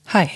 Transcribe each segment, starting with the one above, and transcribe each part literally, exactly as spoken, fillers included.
Hi.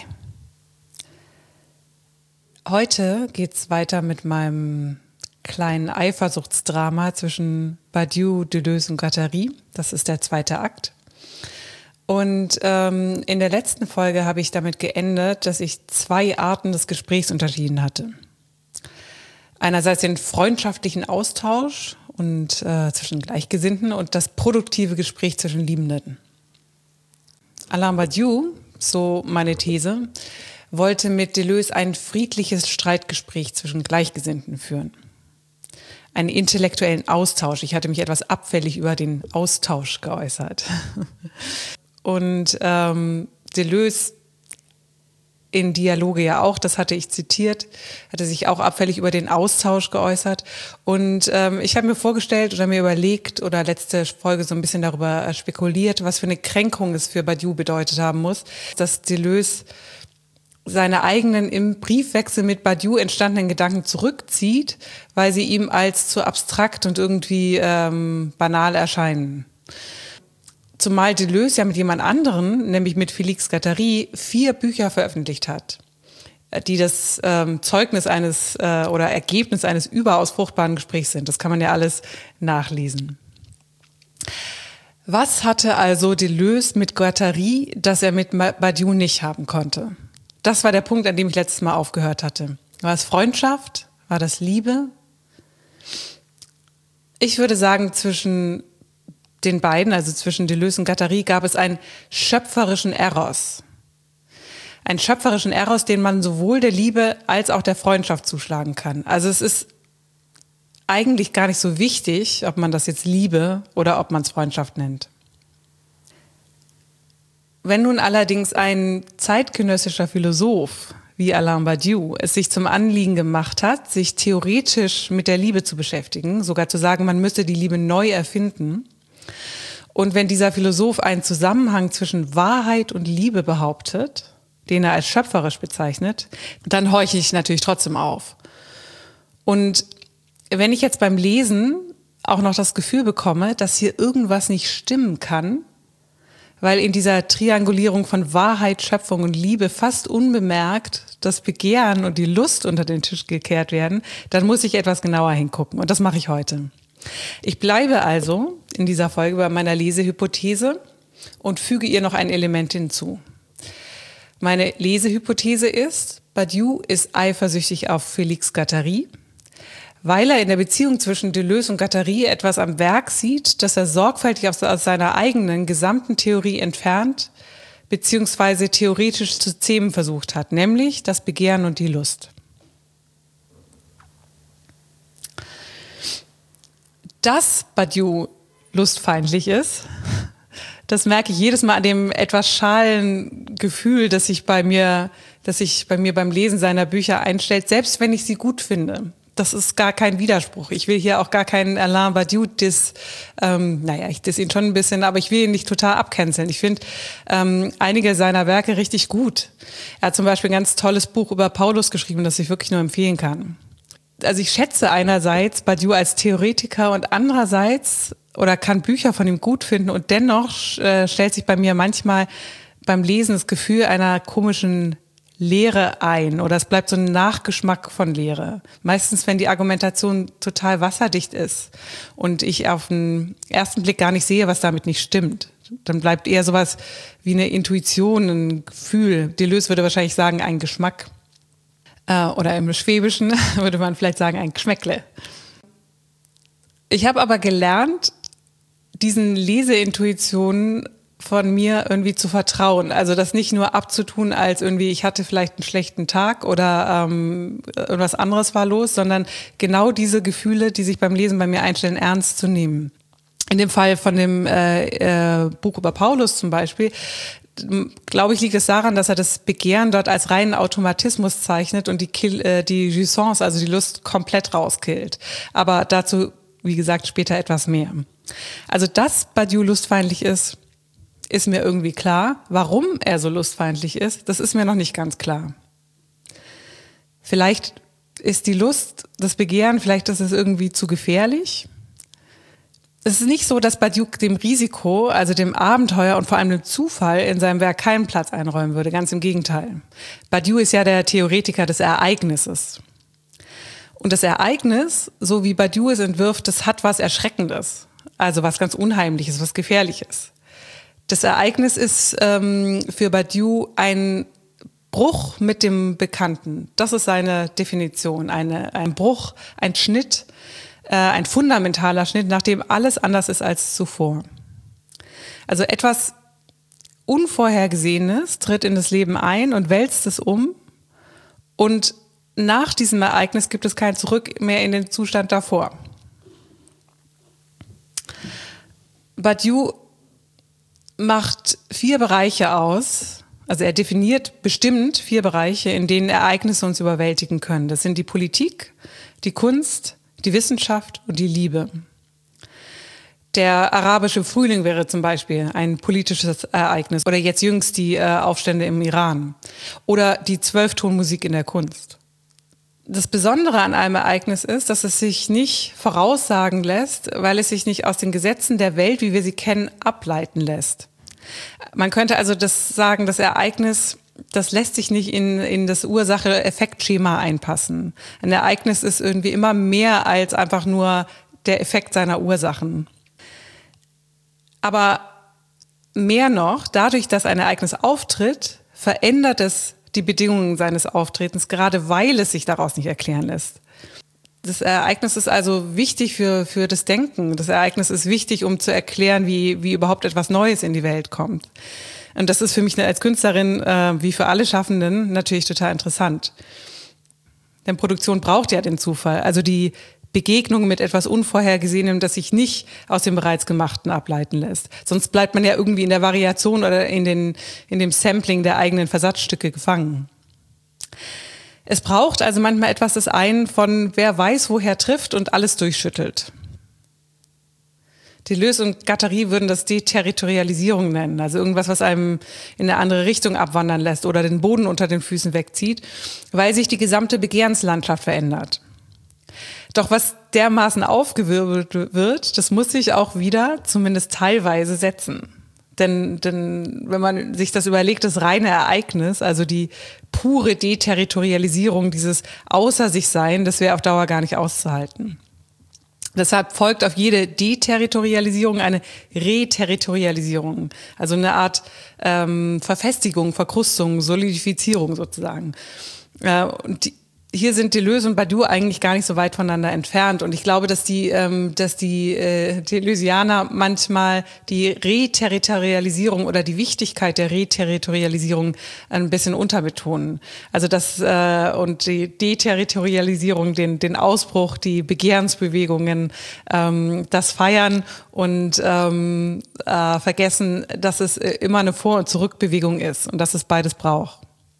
Heute geht's weiter mit meinem kleinen Eifersuchtsdrama zwischen Badiou, Deleuze und Guattari. Das ist der zweite Akt. Und ähm, in der letzten Folge habe ich damit geendet, dass ich zwei Arten des Gesprächs unterschieden hatte. Einerseits den freundschaftlichen Austausch und äh, zwischen Gleichgesinnten und das produktive Gespräch zwischen Liebenden. Alain Badiou, so meine These, wollte mit Deleuze ein friedliches Streitgespräch zwischen Gleichgesinnten führen. Einen intellektuellen Austausch. Ich hatte mich etwas abfällig über den Austausch geäußert. Und ähm, Deleuze in Dialoge ja auch, das hatte ich zitiert, hatte sich auch abfällig über den Austausch geäußert. Und ähm, ich habe mir vorgestellt oder mir überlegt oder letzte Folge so ein bisschen darüber spekuliert, was für eine Kränkung es für Badiou bedeutet haben muss, dass Deleuze seine eigenen im Briefwechsel mit Badiou entstandenen Gedanken zurückzieht, weil sie ihm als zu abstrakt und irgendwie ähm, banal erscheinen. Zumal Deleuze ja mit jemand anderen, nämlich mit Félix Guattari, vier Bücher veröffentlicht hat, die das ähm, Zeugnis eines äh, oder Ergebnis eines überaus fruchtbaren Gesprächs sind. Das kann man ja alles nachlesen. Was hatte also Deleuze mit Guattari, das er mit Badiou nicht haben konnte? Das war der Punkt, an dem ich letztes Mal aufgehört hatte. War es Freundschaft? War das Liebe? Ich würde sagen, zwischen den beiden, also zwischen Deleuze und Guattari, gab es einen schöpferischen Eros. Einen schöpferischen Eros, den man sowohl der Liebe als auch der Freundschaft zuschlagen kann. Also es ist eigentlich gar nicht so wichtig, ob man das jetzt Liebe oder ob man es Freundschaft nennt. Wenn nun allerdings ein zeitgenössischer Philosoph wie Alain Badiou es sich zum Anliegen gemacht hat, sich theoretisch mit der Liebe zu beschäftigen, sogar zu sagen, man müsste die Liebe neu erfinden, und wenn dieser Philosoph einen Zusammenhang zwischen Wahrheit und Liebe behauptet, den er als schöpferisch bezeichnet, dann horche ich natürlich trotzdem auf. Und wenn ich jetzt beim Lesen auch noch das Gefühl bekomme, dass hier irgendwas nicht stimmen kann, weil in dieser Triangulierung von Wahrheit, Schöpfung und Liebe fast unbemerkt das Begehren und die Lust unter den Tisch gekehrt werden, dann muss ich etwas genauer hingucken. Und das mache ich heute. Ich bleibe also in dieser Folge bei meiner Lesehypothese und füge ihr noch ein Element hinzu. Meine Lesehypothese ist, Badiou ist eifersüchtig auf Félix Guattari, weil er in der Beziehung zwischen Deleuze und Guattari etwas am Werk sieht, das er sorgfältig aus, aus seiner eigenen gesamten Theorie entfernt, beziehungsweise theoretisch zu zähmen versucht hat, nämlich das Begehren und die Lust. Dass Badiou lustfeindlich ist, das merke ich jedes Mal an dem etwas schalen Gefühl, das sich bei mir, das sich bei mir beim Lesen seiner Bücher einstellt, selbst wenn ich sie gut finde. Das ist gar kein Widerspruch. Ich will hier auch gar keinen Alain Badiou diss, ähm, naja, ich diss ihn schon ein bisschen, aber ich will ihn nicht total abcanceln. Ich finde ähm, einige seiner Werke richtig gut. Er hat zum Beispiel ein ganz tolles Buch über Paulus geschrieben, das ich wirklich nur empfehlen kann. Also ich schätze einerseits Badiou als Theoretiker und andererseits oder kann Bücher von ihm gut finden und dennoch äh, stellt sich bei mir manchmal beim Lesen das Gefühl einer komischen Leere ein oder es bleibt so ein Nachgeschmack von Leere. Meistens, wenn die Argumentation total wasserdicht ist und ich auf den ersten Blick gar nicht sehe, was damit nicht stimmt. Dann bleibt eher sowas wie eine Intuition, ein Gefühl. Deleuze würde wahrscheinlich sagen, ein Geschmack. Oder im Schwäbischen würde man vielleicht sagen, ein Geschmäckle. Ich habe aber gelernt, diesen Leseintuitionen von mir irgendwie zu vertrauen. Also das nicht nur abzutun als irgendwie, ich hatte vielleicht einen schlechten Tag oder ähm, irgendwas anderes war los, sondern genau diese Gefühle, die sich beim Lesen bei mir einstellen, ernst zu nehmen. In dem Fall von dem äh, äh, Buch über Paulus zum Beispiel, glaube ich, liegt es daran, dass er das Begehren dort als reinen Automatismus zeichnet und die, Kill, äh, die Jouissance, also die Lust, komplett rauskillt. Aber dazu, wie gesagt, später etwas mehr. Also, dass Badiou lustfeindlich ist, ist mir irgendwie klar. Warum er so lustfeindlich ist, das ist mir noch nicht ganz klar. Vielleicht ist die Lust, das Begehren, vielleicht ist es irgendwie zu gefährlich. Es ist nicht so, dass Badiou dem Risiko, also dem Abenteuer und vor allem dem Zufall in seinem Werk keinen Platz einräumen würde. Ganz im Gegenteil. Badiou ist ja der Theoretiker des Ereignisses. Und das Ereignis, so wie Badiou es entwirft, das hat was Erschreckendes. Also was ganz Unheimliches, was Gefährliches. Das Ereignis ist ähm, für Badiou ein Bruch mit dem Bekannten. Das ist seine Definition. Eine, ein Bruch, ein Schnitt, ein fundamentaler Schnitt, nachdem alles anders ist als zuvor. Also etwas Unvorhergesehenes tritt in das Leben ein und wälzt es um, und nach diesem Ereignis gibt es kein Zurück mehr in den Zustand davor. Badiou macht vier Bereiche aus, also er definiert bestimmt vier Bereiche, in denen Ereignisse uns überwältigen können. Das sind die Politik, die Kunst, die Wissenschaft und die Liebe. Der arabische Frühling wäre zum Beispiel ein politisches Ereignis. Oder jetzt jüngst die äh, Aufstände im Iran. Oder die Zwölftonmusik in der Kunst. Das Besondere an einem Ereignis ist, dass es sich nicht voraussagen lässt, weil es sich nicht aus den Gesetzen der Welt, wie wir sie kennen, ableiten lässt. Man könnte also das sagen, das Ereignis, das lässt sich nicht in, in das Ursache-Effekt-Schema einpassen. Ein Ereignis ist irgendwie immer mehr als einfach nur der Effekt seiner Ursachen. Aber mehr noch, dadurch, dass ein Ereignis auftritt, verändert es die Bedingungen seines Auftretens, gerade weil es sich daraus nicht erklären lässt. Das Ereignis ist also wichtig für, für das Denken. Das Ereignis ist wichtig, um zu erklären, wie, wie überhaupt etwas Neues in die Welt kommt. Und das ist für mich als Künstlerin, äh, wie für alle Schaffenden, natürlich total interessant. Denn Produktion braucht ja den Zufall, also die Begegnung mit etwas Unvorhergesehenem, das sich nicht aus dem bereits Gemachten ableiten lässt. Sonst bleibt man ja irgendwie in der Variation oder in, den, in dem Sampling der eigenen Versatzstücke gefangen. Es braucht also manchmal etwas, das einen von wer weiß woher trifft und alles durchschüttelt. Deleuze und Guattari würden das Deterritorialisierung nennen, also irgendwas, was einem in eine andere Richtung abwandern lässt oder den Boden unter den Füßen wegzieht, weil sich die gesamte Begehrenslandschaft verändert. Doch was dermaßen aufgewirbelt wird, das muss sich auch wieder, zumindest teilweise, setzen. Denn, denn wenn man sich das überlegt, das reine Ereignis, also die pure Deterritorialisierung, dieses Außer sich Sein, das wäre auf Dauer gar nicht auszuhalten. Deshalb folgt auf jede Deterritorialisierung eine Reterritorialisierung, also eine Art ähm, Verfestigung, Verkrustung, Solidifizierung sozusagen. Äh, und die, hier sind Deleuze und Badiou eigentlich gar nicht so weit voneinander entfernt. Und ich glaube, dass die, ähm, dass die äh, Deleuzianer manchmal die Reterritorialisierung oder die Wichtigkeit der Reterritorialisierung ein bisschen unterbetonen. Also das äh, und die Deterritorialisierung, den, den Ausbruch, die Begehrensbewegungen, ähm, das Feiern und ähm, äh, vergessen, dass es immer eine Vor- und Zurückbewegung ist und dass es beides braucht.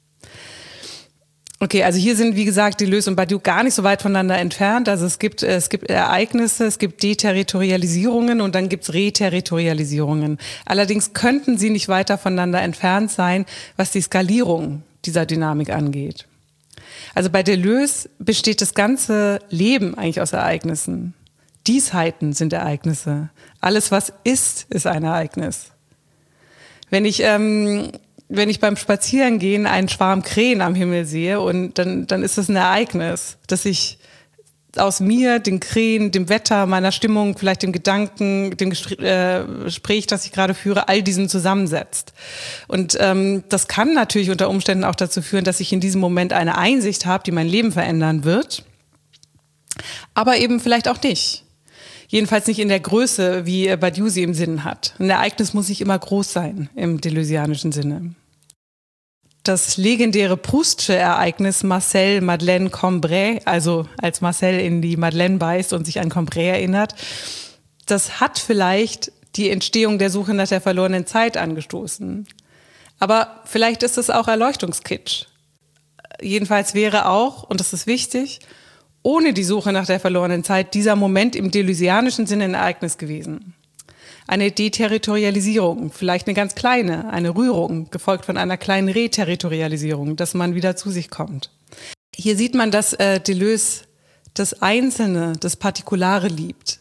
Okay, also hier sind, wie gesagt, Deleuze und Badiou gar nicht so weit voneinander entfernt. Also es gibt, es gibt Ereignisse, es gibt Deterritorialisierungen und dann gibt's Reterritorialisierungen. Allerdings könnten sie nicht weiter voneinander entfernt sein, was die Skalierung dieser Dynamik angeht. Also bei Deleuze besteht das ganze Leben eigentlich aus Ereignissen. Diesheiten sind Ereignisse. Alles, was ist, ist ein Ereignis. Wenn ich... Ähm, Wenn ich beim Spazierengehen einen Schwarm Krähen am Himmel sehe, und dann, dann ist das ein Ereignis, dass sich aus mir, den Krähen, dem Wetter, meiner Stimmung, vielleicht dem Gedanken, dem Gespräch, das ich gerade führe, all diesem zusammensetzt. Und ähm, das kann natürlich unter Umständen auch dazu führen, dass ich in diesem Moment eine Einsicht habe, die mein Leben verändern wird, aber eben vielleicht auch nicht. Jedenfalls nicht in der Größe, wie Badiou sie im Sinn hat. Ein Ereignis muss nicht immer groß sein im deleuzianischen Sinne. Das legendäre Proustsche Ereignis Marcel Madeleine Cambrai, also als Marcel in die Madeleine beißt und sich an Cambrai erinnert, das hat vielleicht die Entstehung der Suche nach der verlorenen Zeit angestoßen. Aber vielleicht ist es auch Erleuchtungskitsch. Jedenfalls wäre auch, und das ist wichtig, ohne die Suche nach der verlorenen Zeit dieser Moment im deleuzianischen Sinne ein Ereignis gewesen. Eine Deterritorialisierung, vielleicht eine ganz kleine, eine Rührung, gefolgt von einer kleinen Reterritorialisierung, dass man wieder zu sich kommt. Hier sieht man, dass äh, Deleuze das Einzelne, das Partikulare liebt.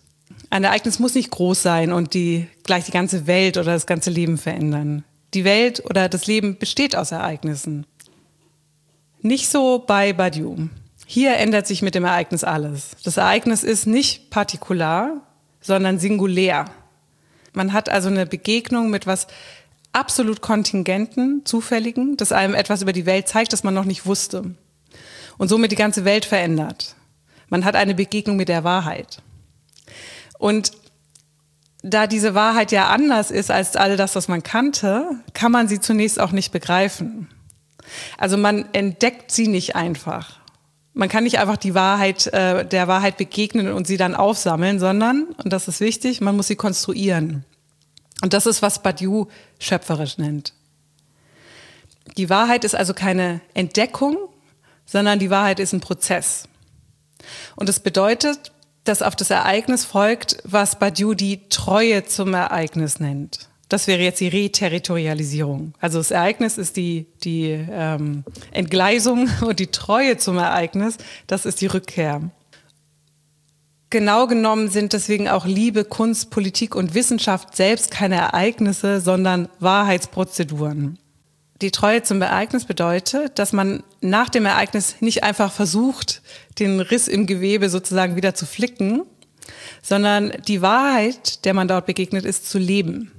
Ein Ereignis muss nicht groß sein und die, gleich die ganze Welt oder das ganze Leben verändern. Die Welt oder das Leben besteht aus Ereignissen. Nicht so bei Badiou. Hier ändert sich mit dem Ereignis alles. Das Ereignis ist nicht partikular, sondern singulär. Man hat also eine Begegnung mit was absolut Kontingenten, Zufälligen, das einem etwas über die Welt zeigt, das man noch nicht wusste. Und somit die ganze Welt verändert. Man hat eine Begegnung mit der Wahrheit. Und da diese Wahrheit ja anders ist als all das, was man kannte, kann man sie zunächst auch nicht begreifen. Also man entdeckt sie nicht einfach. Man kann nicht einfach die Wahrheit, äh, der Wahrheit begegnen und sie dann aufsammeln, sondern, und das ist wichtig, man muss sie konstruieren. Und das ist, was Badiou schöpferisch nennt. Die Wahrheit ist also keine Entdeckung, sondern die Wahrheit ist ein Prozess. Und das bedeutet, dass auf das Ereignis folgt, was Badiou die Treue zum Ereignis nennt. Das wäre jetzt die Reterritorialisierung. Also das Ereignis ist die, die ähm, Entgleisung und die Treue zum Ereignis, das ist die Rückkehr. Genau genommen sind deswegen auch Liebe, Kunst, Politik und Wissenschaft selbst keine Ereignisse, sondern Wahrheitsprozeduren. Die Treue zum Ereignis bedeutet, dass man nach dem Ereignis nicht einfach versucht, den Riss im Gewebe sozusagen wieder zu flicken, sondern die Wahrheit, der man dort begegnet, ist zu leben.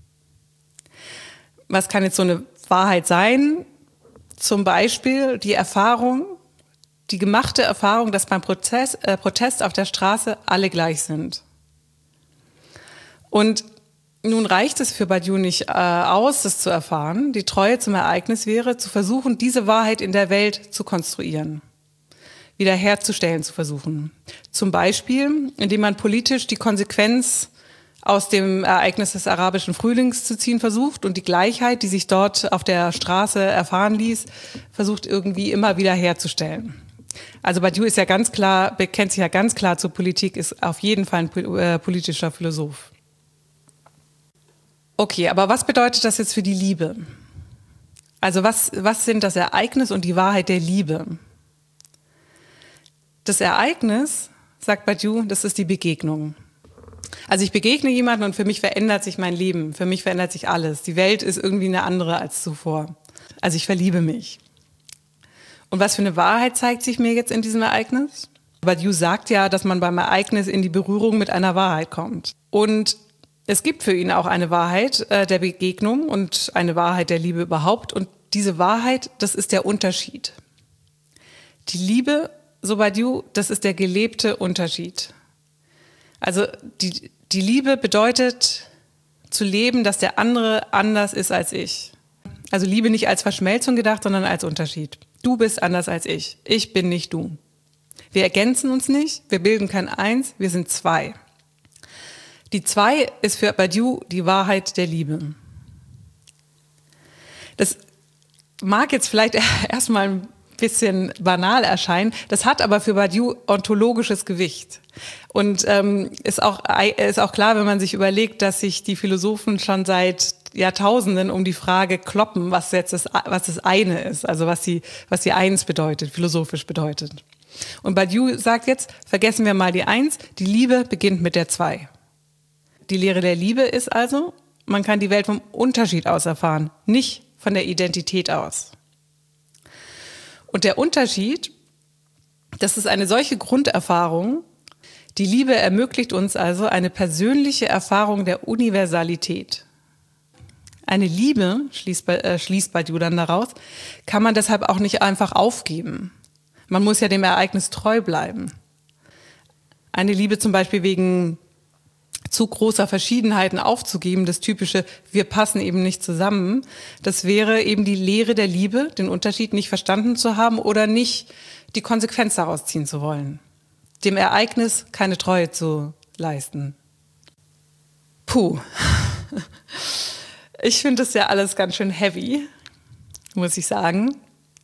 Was kann jetzt so eine Wahrheit sein? Zum Beispiel die Erfahrung, die gemachte Erfahrung, dass beim Prozess, äh, Protest auf der Straße alle gleich sind. Und nun reicht es für Badiou nicht äh, aus, das zu erfahren. Die Treue zum Ereignis wäre, zu versuchen, diese Wahrheit in der Welt zu konstruieren, wiederherzustellen zu versuchen. Zum Beispiel, indem man politisch die Konsequenz aus dem Ereignis des arabischen Frühlings zu ziehen versucht und die Gleichheit, die sich dort auf der Straße erfahren ließ, versucht irgendwie immer wieder herzustellen. Also Badiou ist ja ganz klar, bekennt sich ja ganz klar zur Politik, ist auf jeden Fall ein äh, politischer Philosoph. Okay, aber was bedeutet das jetzt für die Liebe? Also was, was sind das Ereignis und die Wahrheit der Liebe? Das Ereignis, sagt Badiou, das ist die Begegnung. Also ich begegne jemanden und für mich verändert sich mein Leben, für mich verändert sich alles. Die Welt ist irgendwie eine andere als zuvor. Also ich verliebe mich. Und was für eine Wahrheit zeigt sich mir jetzt in diesem Ereignis? Badiou sagt ja, dass man beim Ereignis in die Berührung mit einer Wahrheit kommt. Und es gibt für ihn auch eine Wahrheit äh, der Begegnung und eine Wahrheit der Liebe überhaupt. Und diese Wahrheit, das ist der Unterschied. Die Liebe, so Badiou, das ist der gelebte Unterschied. Also die, die Liebe bedeutet zu leben, dass der andere anders ist als ich. Also Liebe nicht als Verschmelzung gedacht, sondern als Unterschied. Du bist anders als ich. Ich bin nicht du. Wir ergänzen uns nicht, wir bilden kein Eins, wir sind zwei. Die Zwei ist für Badiou die Wahrheit der Liebe. Das mag jetzt vielleicht erstmal ein bisschen banal erscheinen, das hat aber für Badiou ontologisches Gewicht. Und ähm, ist auch, ist auch klar, wenn man sich überlegt, dass sich die Philosophen schon seit Jahrtausenden um die Frage kloppen, was jetzt das, was das eine ist, also was die, was die Eins bedeutet, philosophisch bedeutet. Und Badiou sagt jetzt, vergessen wir mal die Eins, die Liebe beginnt mit der Zwei. Die Lehre der Liebe ist also, man kann die Welt vom Unterschied aus erfahren, nicht von der Identität aus. Und der Unterschied, das ist eine solche Grunderfahrung, die Liebe ermöglicht uns also eine persönliche Erfahrung der Universalität. Eine Liebe, schließt, äh, schließt Badiou dann daraus, kann man deshalb auch nicht einfach aufgeben. Man muss ja dem Ereignis treu bleiben. Eine Liebe zum Beispiel wegen zu großer Verschiedenheiten aufzugeben, das typische, wir passen eben nicht zusammen, das wäre eben die Lehre der Liebe, den Unterschied nicht verstanden zu haben oder nicht die Konsequenz daraus ziehen zu wollen. Dem Ereignis keine Treue zu leisten. Puh. Ich finde das ja alles ganz schön heavy, muss ich sagen.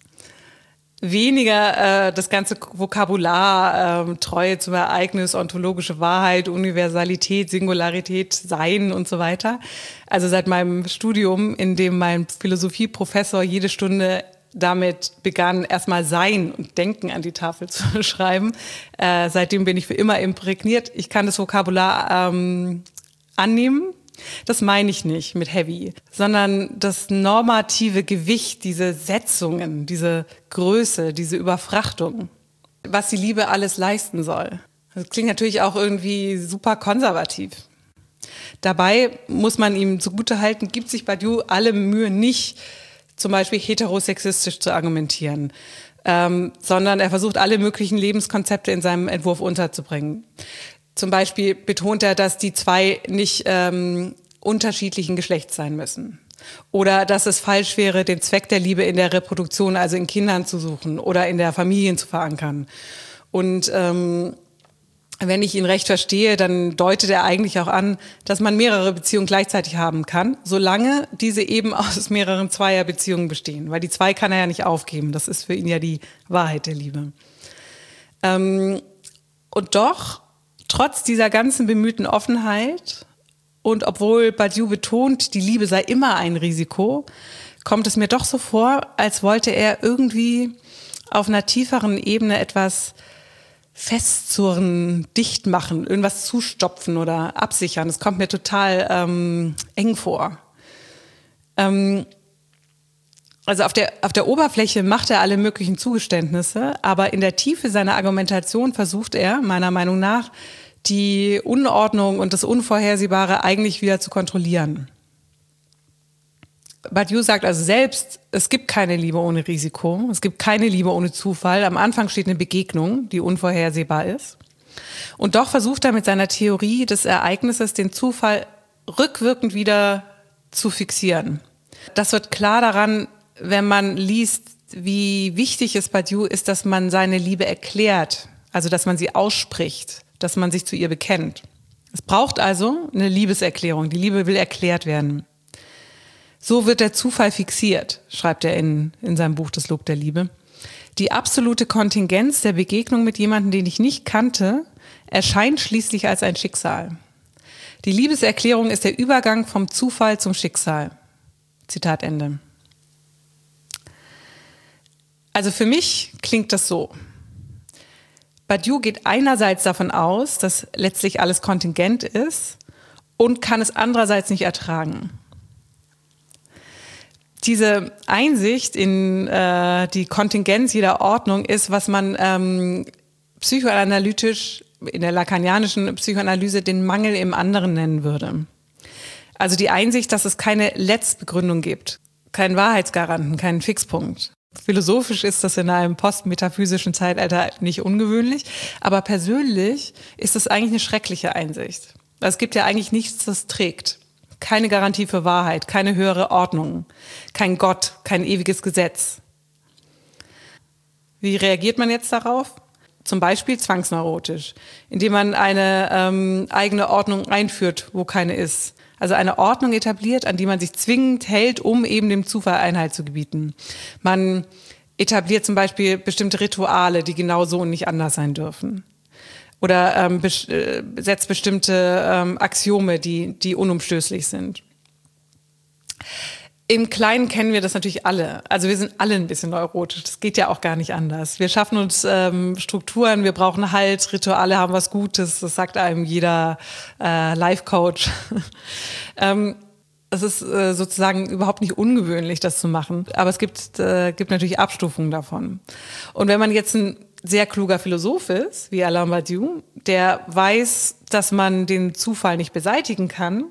Weniger äh, das ganze Vokabular, äh, Treue zum Ereignis, ontologische Wahrheit, Universalität, Singularität, Sein und so weiter. Also seit meinem Studium, in dem mein Philosophieprofessor jede Stunde damit begann, erstmal Sein und Denken an die Tafel zu schreiben. Äh, seitdem bin ich für immer imprägniert. Ich kann das Vokabular ähm, annehmen. Das meine ich nicht mit heavy, sondern das normative Gewicht, diese Setzungen, diese Größe, diese Überfrachtung, was die Liebe alles leisten soll. Das klingt natürlich auch irgendwie super konservativ. Dabei muss man ihm zugutehalten, gibt sich Badiou alle Mühe nicht, zum Beispiel heterosexistisch zu argumentieren, ähm, sondern er versucht, alle möglichen Lebenskonzepte in seinem Entwurf unterzubringen. Zum Beispiel betont er, dass die zwei nicht ähm, unterschiedlichen Geschlechts sein müssen. Oder dass es falsch wäre, den Zweck der Liebe in der Reproduktion, also in Kindern zu suchen oder in der Familie zu verankern. Und ähm, wenn ich ihn recht verstehe, dann deutet er eigentlich auch an, dass man mehrere Beziehungen gleichzeitig haben kann, solange diese eben aus mehreren Zweierbeziehungen bestehen. Weil die zwei kann er ja nicht aufgeben. Das ist für ihn ja die Wahrheit der Liebe. Ähm, und doch, trotz dieser ganzen bemühten Offenheit und obwohl Badiou betont, die Liebe sei immer ein Risiko, kommt es mir doch so vor, als wollte er irgendwie auf einer tieferen Ebene etwas festzurren, dicht machen, irgendwas zustopfen oder absichern. Das kommt mir total ähm, eng vor. Ähm, also auf der, auf der Oberfläche macht er alle möglichen Zugeständnisse, aber in der Tiefe seiner Argumentation versucht er, meiner Meinung nach, die Unordnung und das Unvorhersehbare eigentlich wieder zu kontrollieren. Badiou sagt also selbst, es gibt keine Liebe ohne Risiko, es gibt keine Liebe ohne Zufall. Am Anfang steht eine Begegnung, die unvorhersehbar ist. Und doch versucht er mit seiner Theorie des Ereignisses den Zufall rückwirkend wieder zu fixieren. Das wird klar daran, wenn man liest, wie wichtig es Badiou ist, dass man seine Liebe erklärt, also dass man sie ausspricht, dass man sich zu ihr bekennt. Es braucht also eine Liebeserklärung. Die Liebe will erklärt werden. So wird der Zufall fixiert, schreibt er in, in seinem Buch Das Lob der Liebe. Die absolute Kontingenz der Begegnung mit jemandem, den ich nicht kannte, erscheint schließlich als ein Schicksal. Die Liebeserklärung ist der Übergang vom Zufall zum Schicksal. Zitat Ende. Also für mich klingt das so. Badiou geht einerseits davon aus, dass letztlich alles kontingent ist und kann es andererseits nicht ertragen. Diese Einsicht in äh, die Kontingenz jeder Ordnung ist, was man ähm, psychoanalytisch, in der lacanianischen Psychoanalyse den Mangel im anderen nennen würde. Also die Einsicht, dass es keine Letztbegründung gibt, keinen Wahrheitsgaranten, keinen Fixpunkt. Philosophisch ist das in einem postmetaphysischen Zeitalter nicht ungewöhnlich, aber persönlich ist es eigentlich eine schreckliche Einsicht. Es gibt ja eigentlich nichts, das trägt. Keine Garantie für Wahrheit, keine höhere Ordnung, kein Gott, kein ewiges Gesetz. Wie reagiert man jetzt darauf? Zum Beispiel zwangsneurotisch, indem man eine ähm, eigene Ordnung einführt, wo keine ist. Also eine Ordnung etabliert, an die man sich zwingend hält, um eben dem Zufall Einhalt zu gebieten. Man etabliert zum Beispiel bestimmte Rituale, die genau so und nicht anders sein dürfen. Oder ähm, bes- äh, setzt bestimmte ähm, Axiome, die, die unumstößlich sind. Im Kleinen kennen wir das natürlich alle. Also wir sind alle ein bisschen neurotisch. Das geht ja auch gar nicht anders. Wir schaffen uns ähm, Strukturen, wir brauchen Halt, Rituale haben was Gutes. Das sagt einem jeder äh, Life-Coach. ähm, es ist äh, sozusagen überhaupt nicht ungewöhnlich, das zu machen. Aber es gibt, äh, gibt natürlich Abstufungen davon. Und wenn man jetzt ein sehr kluger Philosoph ist, wie Alain Badiou, der weiß, dass man den Zufall nicht beseitigen kann,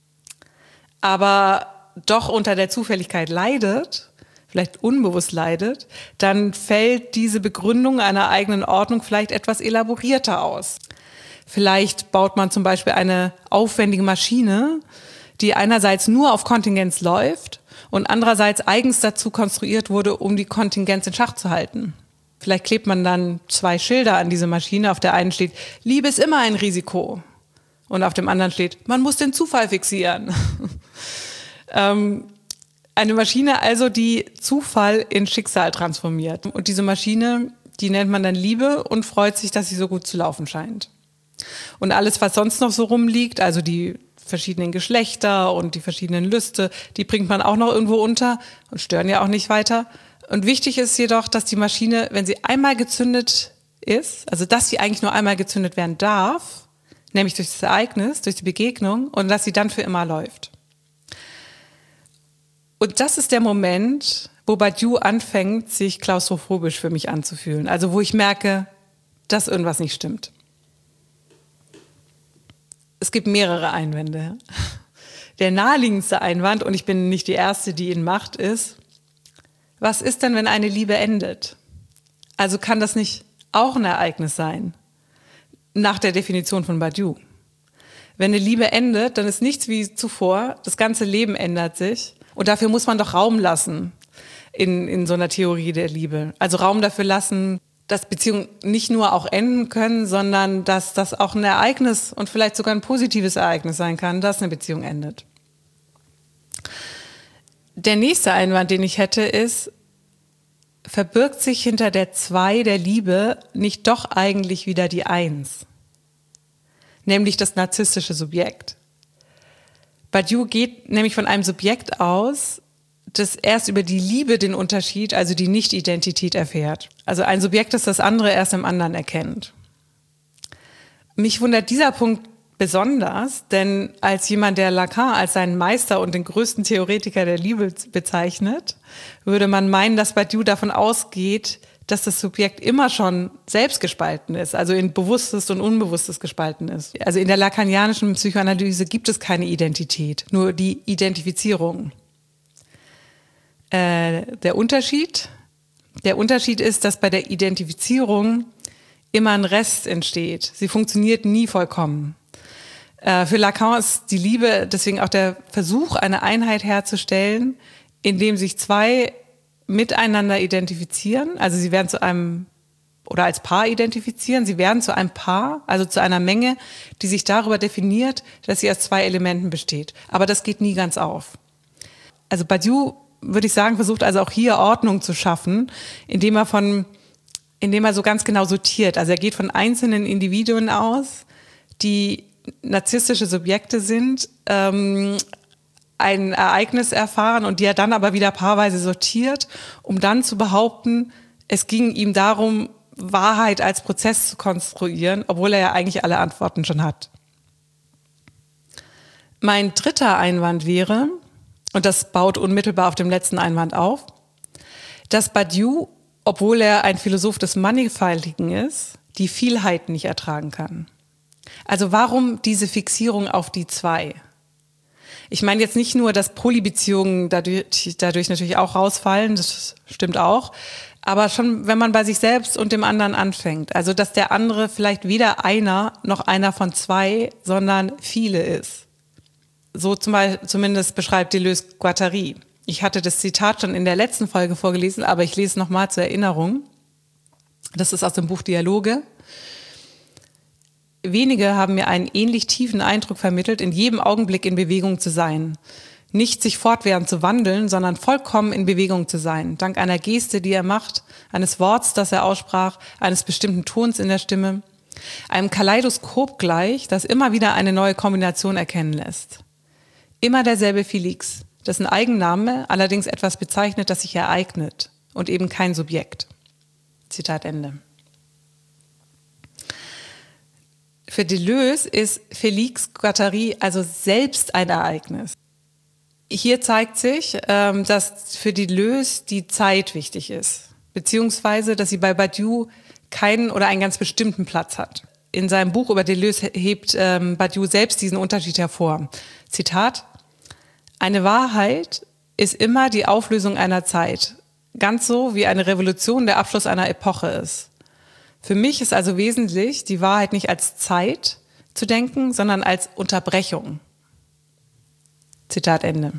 aber doch unter der Zufälligkeit leidet, vielleicht unbewusst leidet, dann fällt diese Begründung einer eigenen Ordnung vielleicht etwas elaborierter aus. Vielleicht baut man zum Beispiel eine aufwendige Maschine, die einerseits nur auf Kontingenz läuft und andererseits eigens dazu konstruiert wurde, um die Kontingenz in Schach zu halten. Vielleicht klebt man dann zwei Schilder an diese Maschine. Auf der einen steht, Liebe ist immer ein Risiko. Und auf dem anderen steht, man muss den Zufall fixieren. ähm, eine Maschine also, die Zufall in Schicksal transformiert. Und diese Maschine, die nennt man dann Liebe und freut sich, dass sie so gut zu laufen scheint. Und alles, was sonst noch so rumliegt, also die verschiedenen Geschlechter und die verschiedenen Lüste, die bringt man auch noch irgendwo unter und stören ja auch nicht weiter. Und wichtig ist jedoch, dass die Maschine, wenn sie einmal gezündet ist, also dass sie eigentlich nur einmal gezündet werden darf, nämlich durch das Ereignis, durch die Begegnung, und dass sie dann für immer läuft. Und das ist der Moment, wo Badiou anfängt, sich klaustrophobisch für mich anzufühlen. Also wo ich merke, dass irgendwas nicht stimmt. Es gibt mehrere Einwände. Der naheliegendste Einwand, und ich bin nicht die Erste, die ihn macht, ist, was ist denn, wenn eine Liebe endet? Also kann das nicht auch ein Ereignis sein? Nach der Definition von Badiou. Wenn eine Liebe endet, dann ist nichts wie zuvor, das ganze Leben ändert sich. Und dafür muss man doch Raum lassen in, in so einer Theorie der Liebe. Also Raum dafür lassen, dass Beziehungen nicht nur auch enden können, sondern dass das auch ein Ereignis und vielleicht sogar ein positives Ereignis sein kann, dass eine Beziehung endet. Der nächste Einwand, den ich hätte, ist, verbirgt sich hinter der Zwei der Liebe nicht doch eigentlich wieder die Eins? Nämlich das narzisstische Subjekt. Badiou geht nämlich von einem Subjekt aus, das erst über die Liebe den Unterschied, also die Nicht-Identität erfährt. Also ein Subjekt, das das andere erst im anderen erkennt. Mich wundert dieser Punkt besonders, denn als jemand, der Lacan als seinen Meister und den größten Theoretiker der Liebe bezeichnet, würde man meinen, dass Badiou davon ausgeht, dass das Subjekt immer schon selbst gespalten ist, also in Bewusstes und Unbewusstes gespalten ist. Also in der lacanianischen Psychoanalyse gibt es keine Identität, nur die Identifizierung. Äh, der Unterschied, der Unterschied ist, dass bei der Identifizierung immer ein Rest entsteht. Sie funktioniert nie vollkommen. Äh, für Lacan ist die Liebe deswegen auch der Versuch, eine Einheit herzustellen, in dem sich zwei miteinander identifizieren, also sie werden zu einem, oder als Paar identifizieren, sie werden zu einem Paar, also zu einer Menge, die sich darüber definiert, dass sie aus zwei Elementen besteht. Aber das geht nie ganz auf. Also Badiou, würde ich sagen, versucht also auch hier Ordnung zu schaffen, indem er von, indem er so ganz genau sortiert. Also er geht von einzelnen Individuen aus, die narzisstische Subjekte sind, ähm, ein Ereignis erfahren und die er dann aber wieder paarweise sortiert, um dann zu behaupten, es ging ihm darum, Wahrheit als Prozess zu konstruieren, obwohl er ja eigentlich alle Antworten schon hat. Mein dritter Einwand wäre, und das baut unmittelbar auf dem letzten Einwand auf, dass Badiou, obwohl er ein Philosoph des Mannigfaltigen ist, die Vielheit nicht ertragen kann. Also warum diese Fixierung auf die Zwei? Ich meine jetzt nicht nur, dass Polybeziehungen dadurch, dadurch natürlich auch rausfallen, das stimmt auch, aber schon, wenn man bei sich selbst und dem anderen anfängt. Also, dass der andere vielleicht weder einer noch einer von zwei, sondern viele ist. So zum Beispiel, zumindest beschreibt Deleuze-Guattari. Ich hatte das Zitat schon in der letzten Folge vorgelesen, aber ich lese es nochmal zur Erinnerung. Das ist aus dem Buch Dialoge. Wenige haben mir einen ähnlich tiefen Eindruck vermittelt, in jedem Augenblick in Bewegung zu sein. Nicht sich fortwährend zu wandeln, sondern vollkommen in Bewegung zu sein. Dank einer Geste, die er macht, eines Worts, das er aussprach, eines bestimmten Tons in der Stimme. Einem Kaleidoskop gleich, das immer wieder eine neue Kombination erkennen lässt. Immer derselbe Felix, dessen Eigenname allerdings etwas bezeichnet, das sich ereignet und eben kein Subjekt. Zitat Ende. Für Deleuze ist Félix Guattari also selbst ein Ereignis. Hier zeigt sich, dass für Deleuze die Zeit wichtig ist, beziehungsweise, dass sie bei Badiou keinen oder einen ganz bestimmten Platz hat. In seinem Buch über Deleuze hebt Badiou selbst diesen Unterschied hervor. Zitat: Eine Wahrheit ist immer die Auflösung einer Zeit, ganz so wie eine Revolution der Abschluss einer Epoche ist. Für mich ist also wesentlich, die Wahrheit nicht als Zeit zu denken, sondern als Unterbrechung. Zitat Ende.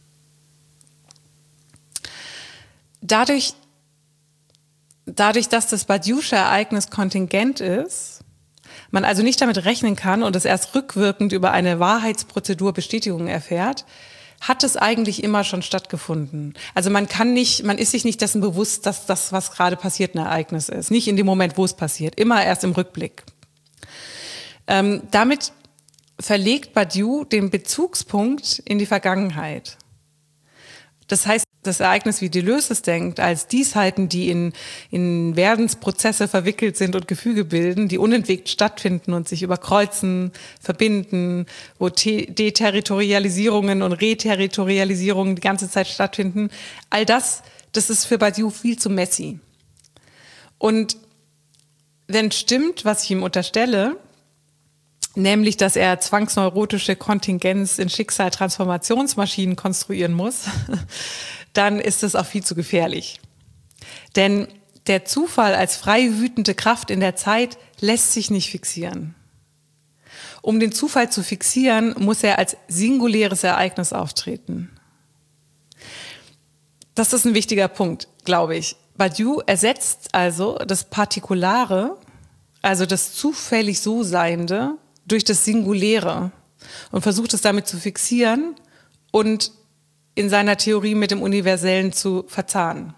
Dadurch, dadurch, dass das Badiou'sche Ereignis kontingent ist, man also nicht damit rechnen kann und es erst rückwirkend über eine Wahrheitsprozedur Bestätigung erfährt, hat es eigentlich immer schon stattgefunden. Also man kann nicht, man ist sich nicht dessen bewusst, dass das, was gerade passiert, ein Ereignis ist. Nicht in dem Moment, wo es passiert, immer erst im Rückblick. Ähm, damit verlegt Badiou den Bezugspunkt in die Vergangenheit. Das heißt, das Ereignis, wie Deleuze es denkt, als Diesheiten, die in, in Werdensprozesse verwickelt sind und Gefüge bilden, die unentwegt stattfinden und sich überkreuzen, verbinden, wo Te- Deterritorialisierungen und Reterritorialisierungen die ganze Zeit stattfinden. All das, das ist für Badiou viel zu messy. Und wenn stimmt, was ich ihm unterstelle, nämlich, dass er zwangsneurotische Kontingenz in Schicksal-Transformationsmaschinen konstruieren muss, dann ist es auch viel zu gefährlich. Denn der Zufall als frei wütende Kraft in der Zeit lässt sich nicht fixieren. Um den Zufall zu fixieren, muss er als singuläres Ereignis auftreten. Das ist ein wichtiger Punkt, glaube ich. Badiou ersetzt also das Partikulare, also das zufällig So-Seiende, durch das Singuläre und versucht es damit zu fixieren und in seiner Theorie mit dem Universellen zu verzahnen.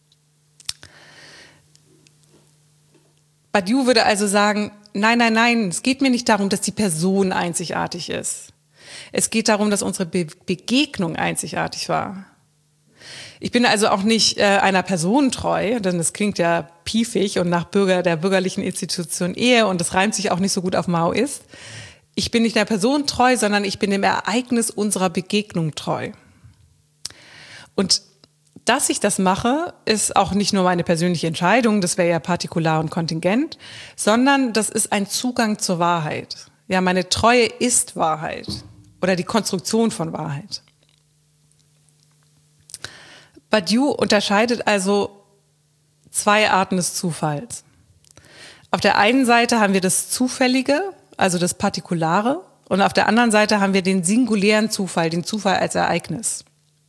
Badiou würde also sagen, nein, nein, nein, es geht mir nicht darum, dass die Person einzigartig ist. Es geht darum, dass unsere Be- Begegnung einzigartig war. Ich bin also auch nicht äh, einer Person treu, denn das klingt ja piefig und nach Bürger der bürgerlichen Institution Ehe und das reimt sich auch nicht so gut auf Maoist. Ich bin nicht der Person treu, sondern ich bin dem Ereignis unserer Begegnung treu. Und dass ich das mache, ist auch nicht nur meine persönliche Entscheidung, das wäre ja partikular und kontingent, sondern das ist ein Zugang zur Wahrheit. Ja, meine Treue ist Wahrheit oder die Konstruktion von Wahrheit. Badiou unterscheidet also zwei Arten des Zufalls. Auf der einen Seite haben wir das Zufällige, also das Partikulare, und auf der anderen Seite haben wir den singulären Zufall, den Zufall als Ereignis.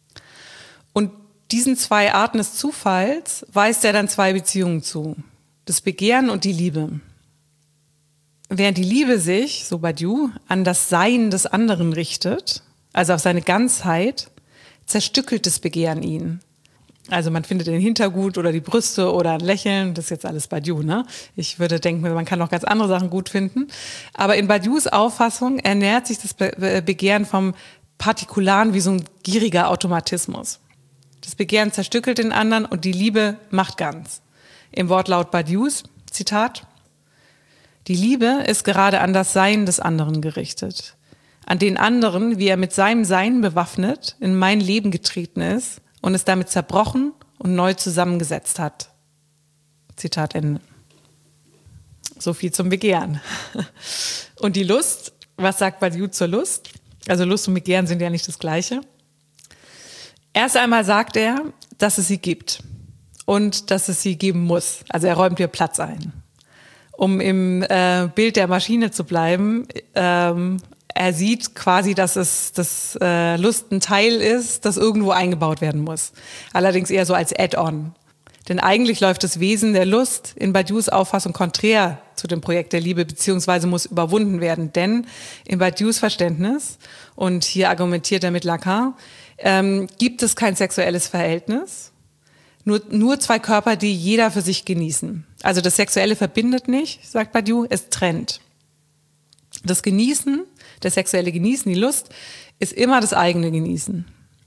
Und diesen zwei Arten des Zufalls weist er dann zwei Beziehungen zu, das Begehren und die Liebe. Während die Liebe sich, so Badiou, an das Sein des anderen richtet, also auf seine Ganzheit, zerstückelt das Begehren ihn. Also man findet den Hintergut oder die Brüste oder ein Lächeln, das ist jetzt alles Badiou, ne? Ich würde denken, man kann noch ganz andere Sachen gut finden. Aber in Badious Auffassung ernährt sich das Be- Begehren vom Partikularen wie so ein gieriger Automatismus. Das Begehren zerstückelt den anderen und die Liebe macht ganz. Im Wortlaut Badious, Zitat, die Liebe ist gerade an das Sein des anderen gerichtet. An den anderen, wie er mit seinem Sein bewaffnet in mein Leben getreten ist und es damit zerbrochen und neu zusammengesetzt hat. Zitat Ende. So viel zum Begehren. Und die Lust, was sagt Badiou zur Lust? Also Lust und Begehren sind ja nicht das Gleiche. Erst einmal sagt er, dass es sie gibt und dass es sie geben muss. Also er räumt ihr Platz ein. Um im äh, Bild der Maschine zu bleiben, ähm, er sieht quasi, dass es das äh, Lust ein Teil ist, das irgendwo eingebaut werden muss. Allerdings eher so als Add-on. Denn eigentlich läuft das Wesen der Lust in Badious Auffassung konträr zu dem Projekt der Liebe, beziehungsweise muss überwunden werden. Denn in Badious Verständnis, und hier argumentiert er mit Lacan, ähm, gibt es kein sexuelles Verhältnis, nur, nur zwei Körper, die jeder für sich genießen. Also das Sexuelle verbindet nicht, sagt Badiou, es trennt. Das Genießen, das sexuelle Genießen, die Lust, ist immer das eigene Genießen.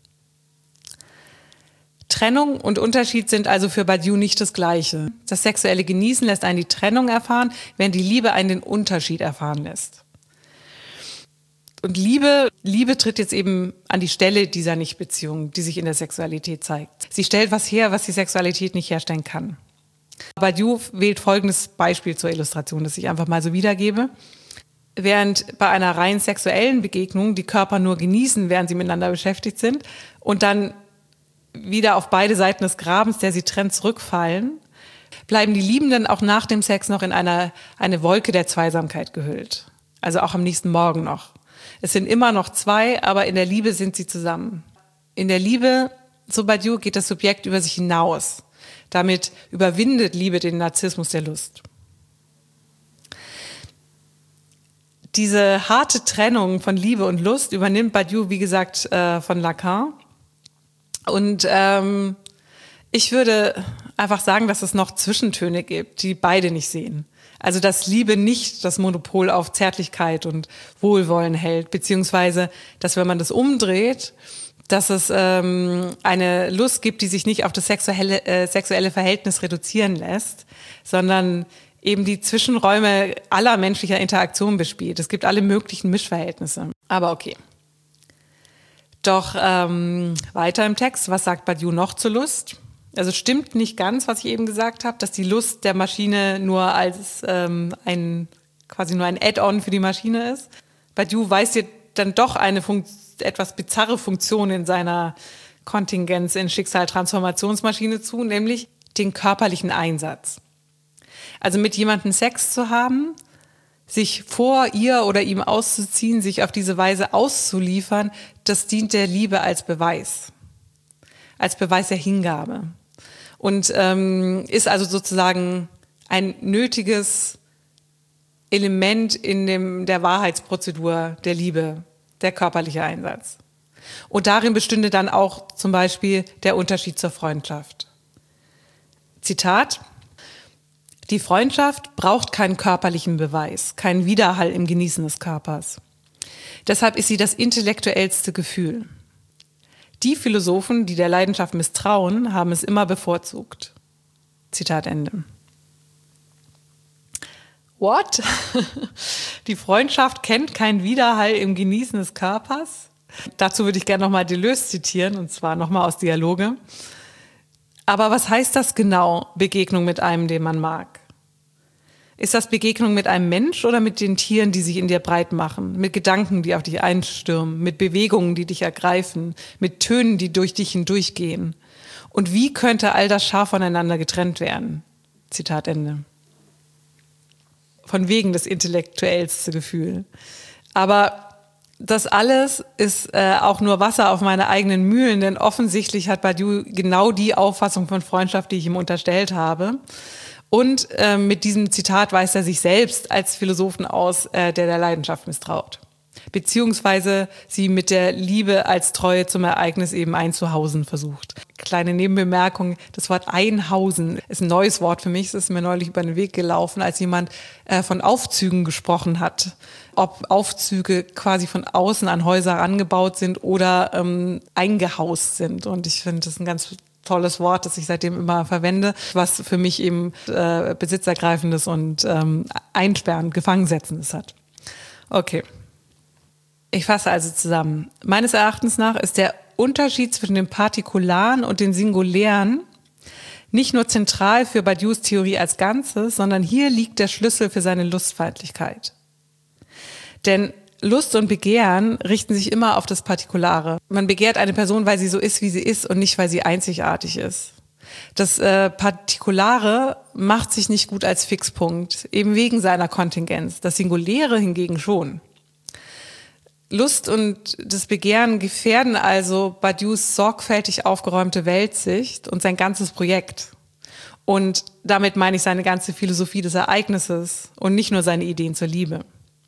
Trennung und Unterschied sind also für Badiou nicht das Gleiche. Das sexuelle Genießen lässt einen die Trennung erfahren, während die Liebe einen den Unterschied erfahren lässt. Und Liebe, Liebe tritt jetzt eben an die Stelle dieser Nichtbeziehung, die sich in der Sexualität zeigt. Sie stellt was her, was die Sexualität nicht herstellen kann. Badiou wählt folgendes Beispiel zur Illustration, das ich einfach mal so wiedergebe. Während bei einer rein sexuellen Begegnung die Körper nur genießen, während sie miteinander beschäftigt sind und dann wieder auf beide Seiten des Grabens, der sie trennt, zurückfallen, bleiben die Liebenden auch nach dem Sex noch in einer, eine Wolke der Zweisamkeit gehüllt. Also auch am nächsten Morgen noch. Es sind immer noch zwei, aber in der Liebe sind sie zusammen. In der Liebe, so Badiou, geht das Subjekt über sich hinaus. Damit überwindet Liebe den Narzissmus der Lust. Diese harte Trennung von Liebe und Lust übernimmt Badiou, wie gesagt, äh, von Lacan. Und ähm, ich würde einfach sagen, dass es noch Zwischentöne gibt, die beide nicht sehen. Also dass Liebe nicht das Monopol auf Zärtlichkeit und Wohlwollen hält, beziehungsweise, dass wenn man das umdreht, dass es ähm, eine Lust gibt, die sich nicht auf das sexuelle, äh, sexuelle Verhältnis reduzieren lässt, sondern eben die Zwischenräume aller menschlicher Interaktion bespielt. Es gibt alle möglichen Mischverhältnisse. Aber okay. Doch ähm, weiter im Text, was sagt Badiou noch zur Lust? Also stimmt nicht ganz, was ich eben gesagt habe, dass die Lust der Maschine nur als ähm, ein quasi nur ein Add-on für die Maschine ist. Badiou weist ihr dann doch eine Funktion, etwas bizarre Funktion in seiner Kontingenz in Schicksal-Transformationsmaschine zu, nämlich den körperlichen Einsatz. Also mit jemandem Sex zu haben, sich vor ihr oder ihm auszuziehen, sich auf diese Weise auszuliefern, das dient der Liebe als Beweis, als Beweis der Hingabe und ähm, ist also sozusagen ein nötiges Element in dem, der Wahrheitsprozedur der Liebe, der körperliche Einsatz. Und darin bestünde dann auch zum Beispiel der Unterschied zur Freundschaft. Zitat: Die Freundschaft braucht keinen körperlichen Beweis, keinen Widerhall im Genießen des Körpers. Deshalb ist sie das intellektuellste Gefühl. Die Philosophen, die der Leidenschaft misstrauen, haben es immer bevorzugt. Zitat Ende. What? Die Freundschaft kennt keinen Widerhall im Genießen des Körpers? Dazu würde ich gerne nochmal Deleuze zitieren, und zwar nochmal aus Dialoge. Aber was heißt das genau, Begegnung mit einem, den man mag? Ist das Begegnung mit einem Mensch oder mit den Tieren, die sich in dir breit machen? Mit Gedanken, die auf dich einstürmen? Mit Bewegungen, die dich ergreifen? Mit Tönen, die durch dich hindurchgehen? Und wie könnte all das scharf voneinander getrennt werden? Zitat Ende. Von wegen das intellektuellste Gefühl. Aber das alles ist äh, auch nur Wasser auf meine eigenen Mühlen, denn offensichtlich hat Badiou genau die Auffassung von Freundschaft, die ich ihm unterstellt habe. Und äh, mit diesem Zitat weist er sich selbst als Philosophen aus, äh, der der Leidenschaft misstraut. Beziehungsweise sie mit der Liebe als Treue zum Ereignis eben einzuhausen versucht. Kleine Nebenbemerkung, das Wort einhausen ist ein neues Wort für mich. Es ist mir neulich über den Weg gelaufen, als jemand äh, von Aufzügen gesprochen hat. Ob Aufzüge quasi von außen an Häuser angebaut sind oder ähm, eingehaust sind. Und ich finde, das ist ein ganz tolles Wort, das ich seitdem immer verwende, was für mich eben äh, Besitzergreifendes und ähm, Einsperren, Gefangensetzendes hat. Okay. Ich fasse also zusammen. Meines Erachtens nach ist der Unterschied zwischen dem Partikularen und dem Singulären nicht nur zentral für Badious Theorie als Ganzes, sondern hier liegt der Schlüssel für seine Lustfeindlichkeit. Denn Lust und Begehren richten sich immer auf das Partikulare. Man begehrt eine Person, weil sie so ist, wie sie ist und nicht, weil sie einzigartig ist. Das äh, Partikulare macht sich nicht gut als Fixpunkt, eben wegen seiner Kontingenz. Das Singuläre hingegen schon. Lust und das Begehren gefährden also Badious sorgfältig aufgeräumte Weltsicht und sein ganzes Projekt. Und damit meine ich seine ganze Philosophie des Ereignisses und nicht nur seine Ideen zur Liebe.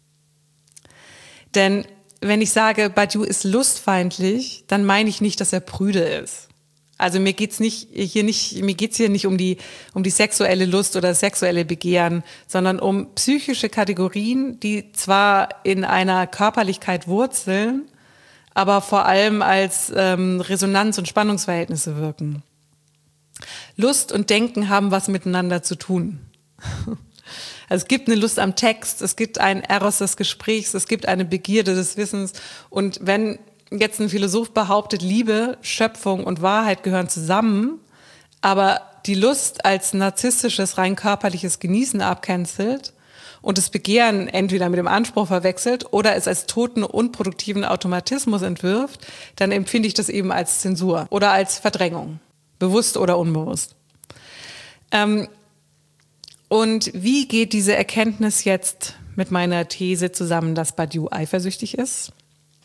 Denn wenn ich sage, Badiou ist lustfeindlich, dann meine ich nicht, dass er prüde ist. Also mir geht's nicht hier nicht mir geht's hier nicht um die um die sexuelle Lust oder das sexuelle Begehren, sondern um psychische Kategorien, die zwar in einer Körperlichkeit wurzeln, aber vor allem als ähm, Resonanz- und Spannungsverhältnisse wirken. Lust und Denken haben was miteinander zu tun. Also es gibt eine Lust am Text, es gibt einen Eros des Gesprächs, es gibt eine Begierde des Wissens. Und wenn jetzt ein Philosoph behauptet, Liebe, Schöpfung und Wahrheit gehören zusammen, aber die Lust als narzisstisches, rein körperliches Genießen abcancelt und das Begehren entweder mit dem Anspruch verwechselt oder es als toten, unproduktiven Automatismus entwirft, dann empfinde ich das eben als Zensur oder als Verdrängung, bewusst oder unbewusst. Ähm, und wie geht diese Erkenntnis jetzt mit meiner These zusammen, dass Badiou eifersüchtig ist?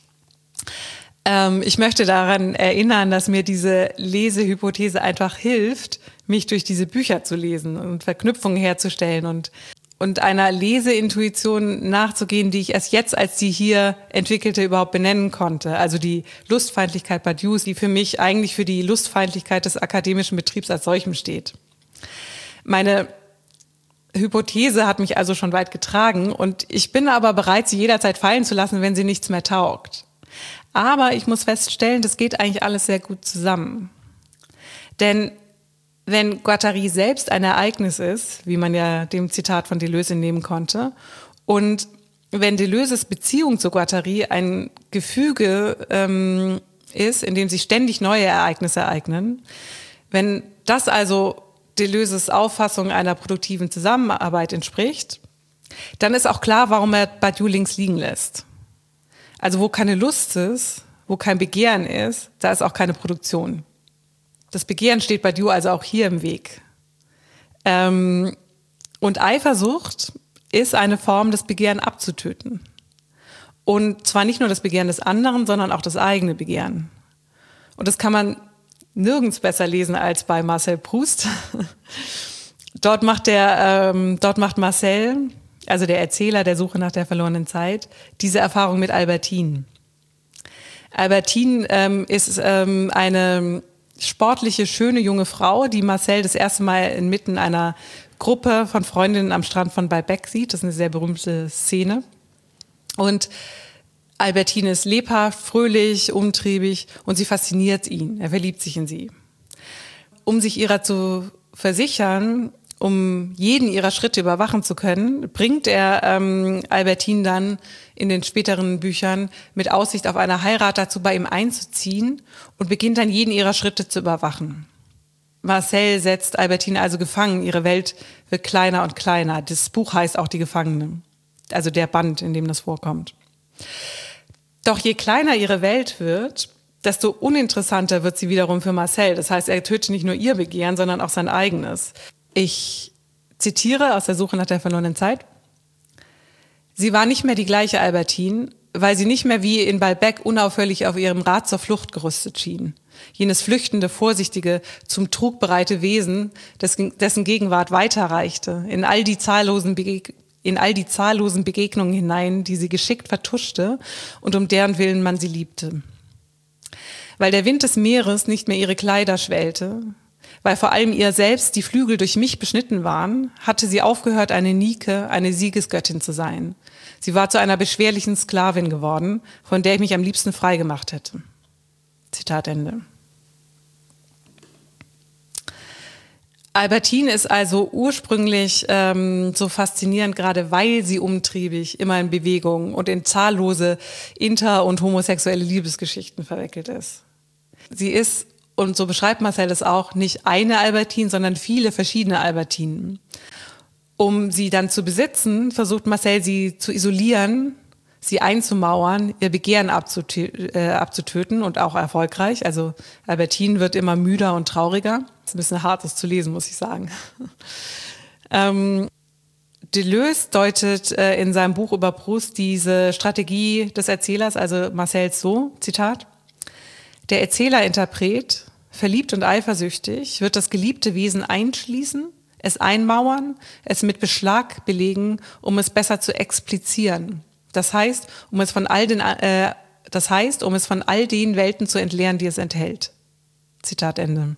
Ähm, ich möchte daran erinnern, dass mir diese Lesehypothese einfach hilft, mich durch diese Bücher zu lesen und Verknüpfungen herzustellen und, und einer Leseintuition nachzugehen, die ich erst jetzt als die hier entwickelte überhaupt benennen konnte. Also die Lustfeindlichkeit Badious, die für mich eigentlich für die Lustfeindlichkeit des akademischen Betriebs als solchem steht. Meine Hypothese hat mich also schon weit getragen und ich bin aber bereit, sie jederzeit fallen zu lassen, wenn sie nichts mehr taugt. Aber ich muss feststellen, das geht eigentlich alles sehr gut zusammen. Denn wenn Guattari selbst ein Ereignis ist, wie man ja dem Zitat von Deleuze entnehmen konnte, und wenn Deleuses Beziehung zu Guattari ein Gefüge ähm, ist, in dem sich ständig neue Ereignisse ereignen, wenn das also Deleuses Auffassung einer produktiven Zusammenarbeit entspricht, dann ist auch klar, warum er Badiou links liegen lässt. Also wo keine Lust ist, wo kein Begehren ist, da ist auch keine Produktion. Das Begehren steht Badiou also auch hier im Weg. Ähm, und Eifersucht ist eine Form, das Begehren abzutöten. Und zwar nicht nur das Begehren des anderen, sondern auch das eigene Begehren. Und das kann man nirgends besser lesen als bei Marcel Proust. Dort macht der, ähm, dort macht Marcel, also der Erzähler der Suche nach der verlorenen Zeit, diese Erfahrung mit Albertine. Albertine ähm, ist ähm, eine sportliche, schöne junge Frau, die Marcel das erste Mal inmitten einer Gruppe von Freundinnen am Strand von Baalbek sieht. Das ist eine sehr berühmte Szene. Und Albertine ist lebhaft, fröhlich, umtriebig und sie fasziniert ihn. Er verliebt sich in sie. Um sich ihrer zu versichern, um jeden ihrer Schritte überwachen zu können, bringt er ähm, Albertine dann in den späteren Büchern mit Aussicht auf eine Heirat dazu, bei ihm einzuziehen und beginnt dann jeden ihrer Schritte zu überwachen. Marcel setzt Albertine also gefangen, ihre Welt wird kleiner und kleiner. Das Buch heißt auch Die Gefangene, also der Band, in dem das vorkommt. Doch je kleiner ihre Welt wird, desto uninteressanter wird sie wiederum für Marcel. Das heißt, er tötet nicht nur ihr Begehren, sondern auch sein eigenes. Ich zitiere aus der Suche nach der verlorenen Zeit. Sie war nicht mehr die gleiche Albertine, weil sie nicht mehr wie in Baalbek unaufhörlich auf ihrem Rad zur Flucht gerüstet schien. Jenes flüchtende, vorsichtige, zum Trug bereite Wesen, dessen Gegenwart weiterreichte, in all die zahllosen Bege- in all die zahllosen Begegnungen hinein, die sie geschickt vertuschte und um deren Willen man sie liebte. Weil der Wind des Meeres nicht mehr ihre Kleider schwellte, weil vor allem ihr selbst die Flügel durch mich beschnitten waren, hatte sie aufgehört, eine Nike, eine Siegesgöttin zu sein. Sie war zu einer beschwerlichen Sklavin geworden, von der ich mich am liebsten frei gemacht hätte. Zitat Ende. Albertine ist also ursprünglich ähm, so faszinierend, gerade weil sie umtriebig, immer in Bewegung und in zahllose inter- und homosexuelle Liebesgeschichten verwickelt ist. Sie ist, und so beschreibt Marcel es auch, nicht eine Albertine, sondern viele verschiedene Albertinen. Um sie dann zu besitzen, versucht Marcel, sie zu isolieren, sie einzumauern, ihr Begehren abzutö- äh, abzutöten und auch erfolgreich. Also Albertine wird immer müder und trauriger. Das ist ein bisschen hart, das zu lesen, muss ich sagen. ähm, Deleuze deutet äh, in seinem Buch über Proust diese Strategie des Erzählers, also Marcels, so, Zitat: Der Erzähler-Interpret, verliebt und eifersüchtig, wird das geliebte Wesen einschließen, es einmauern, es mit Beschlag belegen, um es besser zu explizieren. Das heißt, um es von all den, äh, das heißt, um es von all den Welten zu entleeren, die es enthält. Zitat Ende.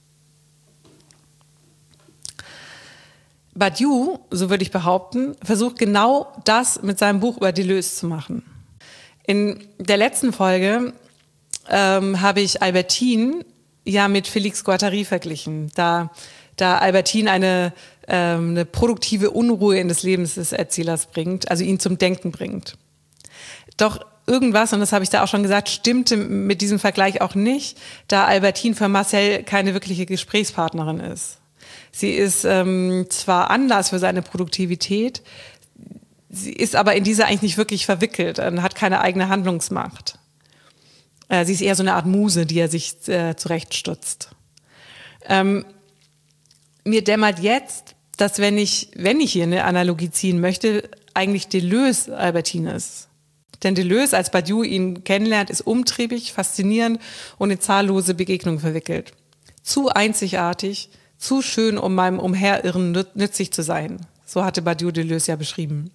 Badiou, so würde ich behaupten, versucht genau das mit seinem Buch über Deleuze zu machen. In der letzten Folge ähm, habe ich Albertine ja mit Félix Guattari verglichen, da, da Albertine eine, ähm, eine produktive Unruhe in das Leben des Erzählers bringt, also ihn zum Denken bringt. Doch irgendwas, und das habe ich da auch schon gesagt, stimmte mit diesem Vergleich auch nicht, da Albertine für Marcel keine wirkliche Gesprächspartnerin ist. Sie ist ähm, zwar Anlass für seine Produktivität, sie ist aber in diese eigentlich nicht wirklich verwickelt und hat keine eigene Handlungsmacht. Äh, sie ist eher so eine Art Muse, die er sich äh, zurechtstutzt. Ähm, mir dämmert jetzt, dass wenn ich, wenn ich hier eine Analogie ziehen möchte, eigentlich Deleuze Albertine ist. Denn Deleuze, als Badiou ihn kennenlernt, ist umtriebig, faszinierend und in zahllose Begegnungen verwickelt. Zu einzigartig, zu schön, um meinem Umherirren nützlich zu sein. So hatte Badiou Deleuze ja beschrieben.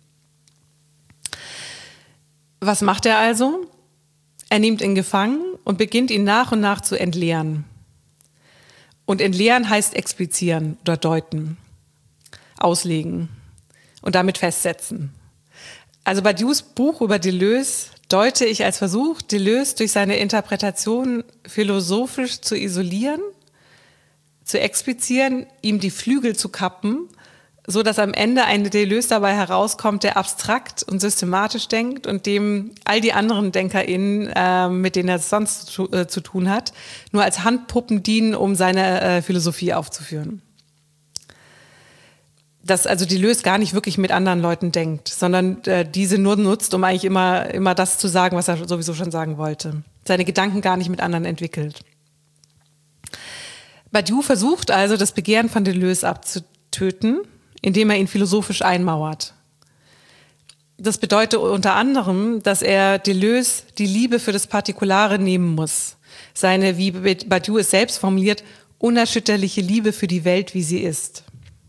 Was macht er also? Er nimmt ihn gefangen und beginnt ihn nach und nach zu entleeren. Und entleeren heißt explizieren oder deuten, auslegen und damit festsetzen. Also Badious Buch über Deleuze, deute ich als Versuch, Deleuze durch seine Interpretation philosophisch zu isolieren, zu explizieren, ihm die Flügel zu kappen, so dass am Ende ein Deleuze dabei herauskommt, der abstrakt und systematisch denkt und dem all die anderen DenkerInnen, äh, mit denen er es sonst zu, äh, zu tun hat, nur als Handpuppen dienen, um seine äh, Philosophie aufzuführen. Dass also Deleuze gar nicht wirklich mit anderen Leuten denkt, sondern äh, diese nur nutzt, um eigentlich immer, immer das zu sagen, was er sowieso schon sagen wollte. Seine Gedanken gar nicht mit anderen entwickelt. Badiou versucht also, das Begehren von Deleuze abzutöten, indem er ihn philosophisch einmauert. Das bedeutet unter anderem, dass er Deleuze die Liebe für das Partikulare nehmen muss. Seine, wie Badiou es selbst formuliert, unerschütterliche Liebe für die Welt, wie sie ist.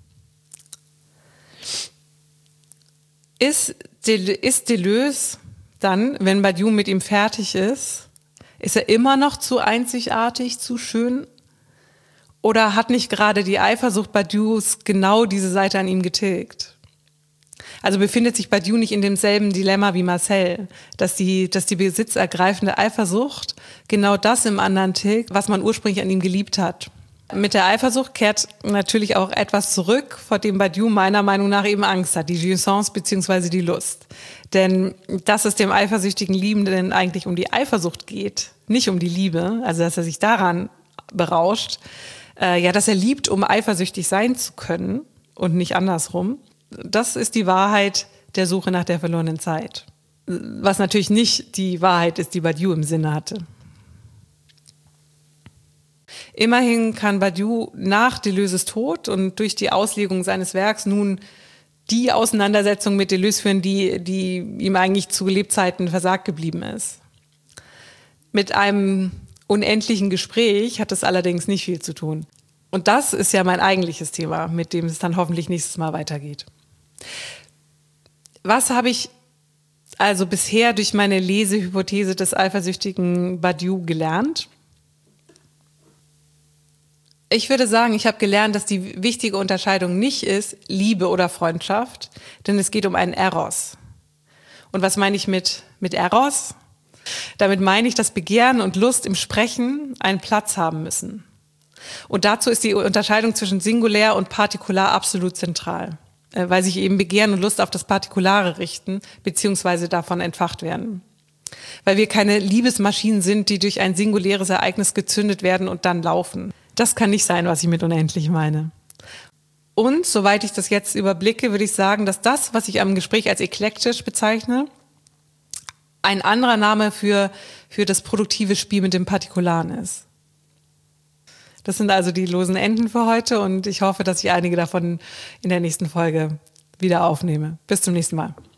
Ist, Del- ist Deleuze dann, wenn Badiou mit ihm fertig ist, ist er immer noch zu einzigartig, zu schön? Oder hat nicht gerade die Eifersucht Badious genau diese Seite an ihm getilgt? Also befindet sich Badiou nicht in demselben Dilemma wie Marcel, dass die, dass die besitzergreifende Eifersucht genau das im anderen tilgt, was man ursprünglich an ihm geliebt hat. Mit der Eifersucht kehrt natürlich auch etwas zurück, vor dem Badiou meiner Meinung nach eben Angst hat, die Jouissance bzw. die Lust. Denn dass es dem eifersüchtigen Liebenden eigentlich um die Eifersucht geht, nicht um die Liebe, also dass er sich daran berauscht, äh, ja, dass er liebt, um eifersüchtig sein zu können und nicht andersrum, das ist die Wahrheit der Suche nach der verlorenen Zeit. Was natürlich nicht die Wahrheit ist, die Badiou im Sinne hatte. Immerhin kann Badiou nach Deleuses Tod und durch die Auslegung seines Werks nun die Auseinandersetzung mit Deleuze führen, die, die ihm eigentlich zu Lebzeiten versagt geblieben ist. Mit einem unendlichen Gespräch hat es allerdings nicht viel zu tun. Und das ist ja mein eigentliches Thema, mit dem es dann hoffentlich nächstes Mal weitergeht. Was habe ich also bisher durch meine Lesehypothese des eifersüchtigen Badiou gelernt? Ich würde sagen, ich habe gelernt, dass die wichtige Unterscheidung nicht ist Liebe oder Freundschaft, denn es geht um einen Eros. Und was meine ich mit, mit Eros? Damit meine ich, dass Begehren und Lust im Sprechen einen Platz haben müssen. Und dazu ist die Unterscheidung zwischen Singulär und Partikular absolut zentral, weil sich eben Begehren und Lust auf das Partikulare richten, beziehungsweise davon entfacht werden. Weil wir keine Liebesmaschinen sind, die durch ein singuläres Ereignis gezündet werden und dann laufen. Das kann nicht sein, was ich mit unendlich meine. Und soweit ich das jetzt überblicke, würde ich sagen, dass das, was ich am Gespräch als eklektisch bezeichne, ein anderer Name für, für das produktive Spiel mit dem Partikularen ist. Das sind also die losen Enden für heute und ich hoffe, dass ich einige davon in der nächsten Folge wieder aufnehme. Bis zum nächsten Mal.